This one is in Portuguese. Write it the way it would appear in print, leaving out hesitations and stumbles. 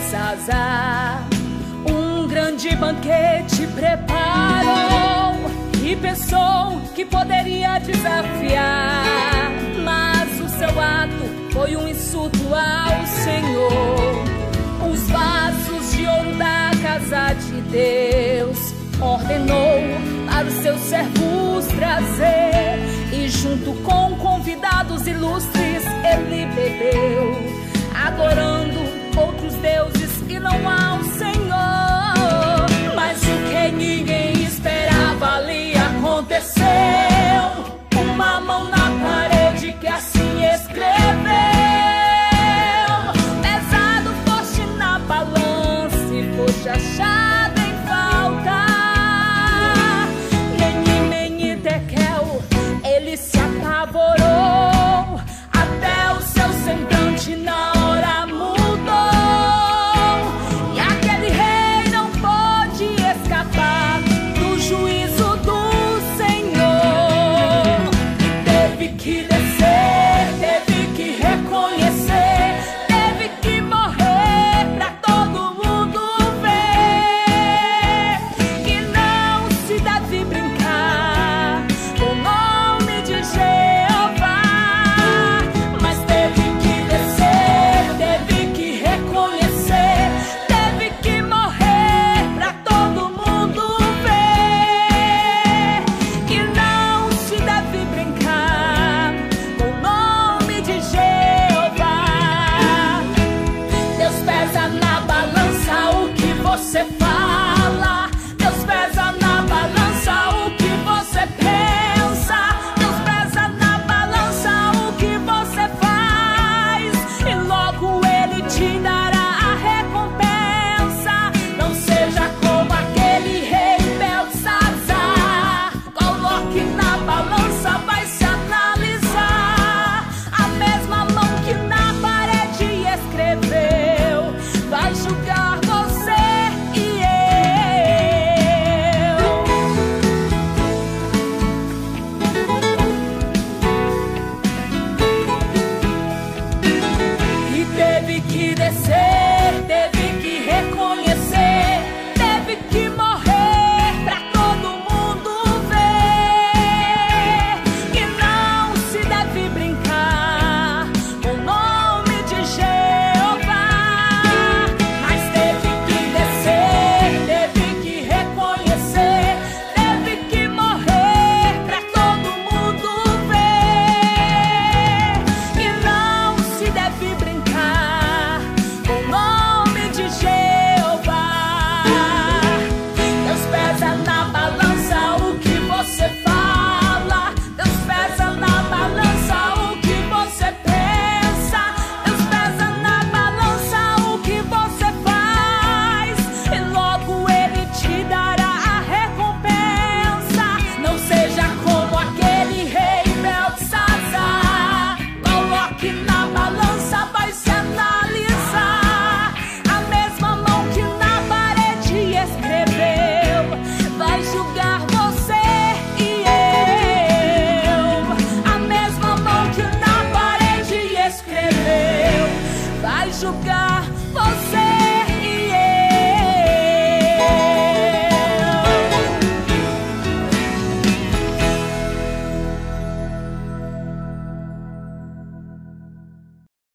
Belsazar um grande banquete preparou e pensou que poderia desafiar, mas o seu ato foi um insulto ao Senhor. Os vasos de ouro da casa de Deus ordenou para os seus servos trazer, e junto com convidados ilustres ele bebeu, adorando outros deuses e não ao Senhor. Mas o que ninguém esperava ali aconteceu. Uma mão na parede que assim escreveu: pesado foste na balança e foste achado em falta. Meni, Tekel, ele se apavorou, até o seu semblante na hora mudou, e aquele rei não pôde escapar do juízo do Senhor. Teve que descer, teve que reconhecer, teve que morrer pra todo mundo ver que não se deve brincar com o nome de Jeová. Mas teve que descer, teve que reconhecer, teve que morrer pra todo mundo ver que não se deve brincar com o nome de Jeová. Deus pesa na balança o que você fala, Deus pesa na balança o que você pensa, Deus pesa na balança o que você faz, e logo ele te dará a recompensa. Não seja como aquele rei Belsazar, coloque na balança, vai se analisar. A mesma mão que na parede escreveu vai julgar você e eu. E teve que descer, teve que reconhecer, teve que morrer pra todo mundo ver que não se deve brincar com o nome de Jeová. Mas teve que descer, teve que reconhecer, teve que morrer pra todo mundo ver que não se deve brincar com o nome de Jeová. Deus pesa na balança o que você fala, Deus pesa na balança o que você pensa, Deus pesa na balança o que você faz, e logo ele te dará a recompensa. Não seja como aquele rei Belsazar, coloque na balança, vai se analisar. A mesma mão que na parede escreveu vai julgar você e eu. A mesma mão que na parede escreveu vai julgar